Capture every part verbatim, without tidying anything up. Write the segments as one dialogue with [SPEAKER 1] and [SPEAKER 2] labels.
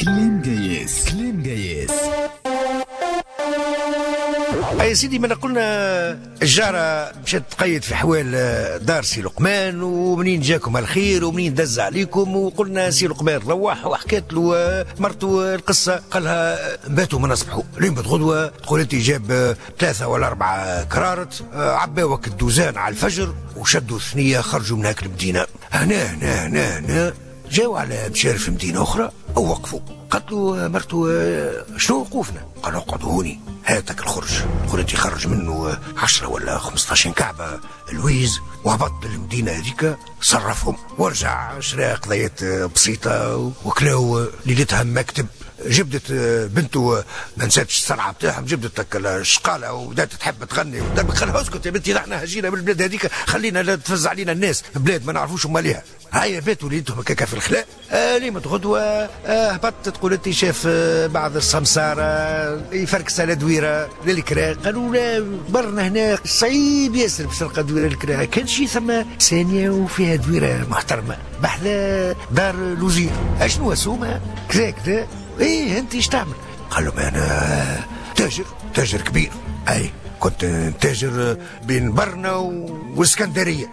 [SPEAKER 1] كلام جايز كلام جايز.
[SPEAKER 2] يا سيدي ما قلنا الجارة مشات تقيد في حوال دار سي لقمان، ومنين جاكم الخير ومنين دز عليكم، وقلنا سي لقمان روح وحكيت له مرته القصة، قالها باتوا من اصبحوا لين بتغدوة تقول انت جاب ثلاثة ولا أربعة كرارت عباوك الدوزان على الفجر وشدوا ثنية خرجوا من هاك المدينة. هنا هنا هنا هنا جاوا على مشارف في مدينة أخرى ووقفوا، قالت له مرته شنو وقوفنا؟ قالوا اقعدوا هوني هاتك الخرج. تقول انت خرج منه عشرة ولا خمسطاش كعبة الويز وهبط للمدينة هذيك صرفهم ورجع شرا قضيات بسيطة وكلاو ليلتها مكتب. جبدت بنته ما نساتش الصرعه بتاعهم، جبدت لك الشقاله وبدات تحب تغني ودربك خلها اسكت يا بنتي احنا هجينا من البلاد هذيك خلينا لا تفز علينا الناس بلاد ما نعرفوش هما ليها. هيا باتوا ليلتهم هكاكا في الخلاء. آه ليمة غدوه آه هبطت تقول انت شاف آه بعض السمساره يفركس على دويره للكرا، قالوا لا برنا هنا صعيب ياسر باش تلقى دويره للكرا، كان شي ثم ثانيه وفيها دويره محترمه بحذا دار لوزير. اشنو سومه كذا كذا. ايه انت ايش تعمل؟ قال لهم انا تاجر تاجر كبير، اي كنت تاجر بين برنا واسكندريه.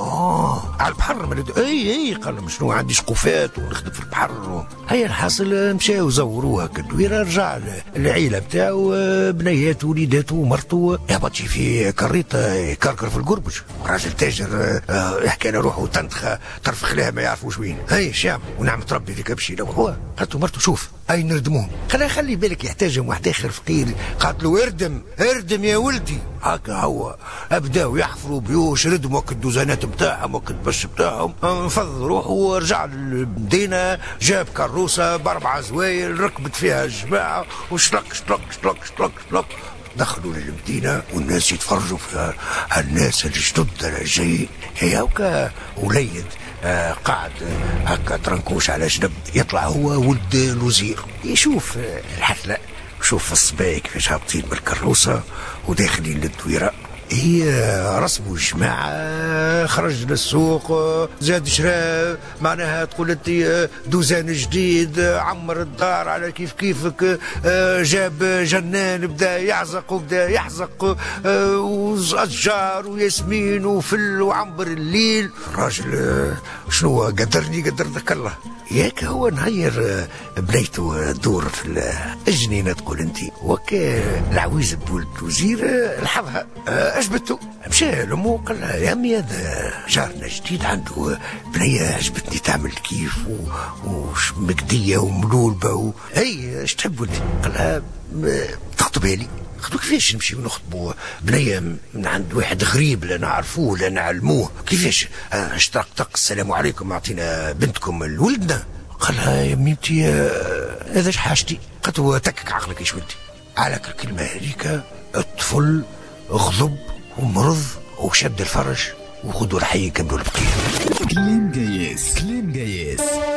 [SPEAKER 2] اه على البحر ملد... اي اي قال لهم شنو عندي شقوفات ونخدم في البحر و... هيا الحاصل مشاو زوروها كدويره، رجع العيله بتاعو بنياته وليداته ومرته يهبط في كريطه يكركر في القربج. راجل تاجر يحكي له روحه تنتخه ترفخ لها ما يعرفوش وين. هي شام ونعمة ربي ذيك بشي لو هو. قالت له مرته شوف اي نردموهم، قال خلي بالك يحتاجهم واحد اخر فقير. قالت له اردم اردم يا ولدي. هكا هو بداو يحفروا بيوش ردموا الدوزانات بتاعهم والبش بتاعهم، انفض روحه ورجع للمدينه جاب كروسه باربع زوايل ركبت فيها الجماعه وشلق شلق شلق شلق شلق دخلوا للمدينه والناس يتفرجوا في الناس الجدد الجايين. هي هكا وليد آه قاعد هكا ترنكوش على جنب، يطلع هو ولد الوزير يشوف آه الحفله، شوف الصبايا كيفاش هابطين بالكروسه وداخلين للدويره. هي رسموا الجماعة خرج للسوق زاد شرا معناها تقول انت دوزان جديد عمر الدار على كيف كيفك، جاب جنان بدا يعزق وبدا يحزق واشجار وياسمين وفل وعنبر الليل. الراجل شنو قدرني قدرك الله ياك هو نهير بنيته دور في الجنينه تقول انت وكا العويز بولد الوزير لحظها عجبته. مشى لامو قال لها يا امي هذا جارنا جديد عنده بنيه عجبتني تعمل كيف ومقديه وملولبه و... هي اش تحب ولدي؟ قال لها تخطبها لي. خطبوا كيفاش نمشي ونخطبوا بنيه من عند واحد غريب لا نعرفوه لا نعلموه؟ كيفاش اشترك طق السلام عليكم اعطينا بنتكم لولدنا؟ قال لها يا ميمتي هذا اش حاجتي؟ قالت له تكك عقلك ايش ولدي على الكلمه هذيك. الطفل غضب ومرض وشد الفرج وخذوا الحي يكملوا البقيه.
[SPEAKER 1] كلام جايز كلام جايز.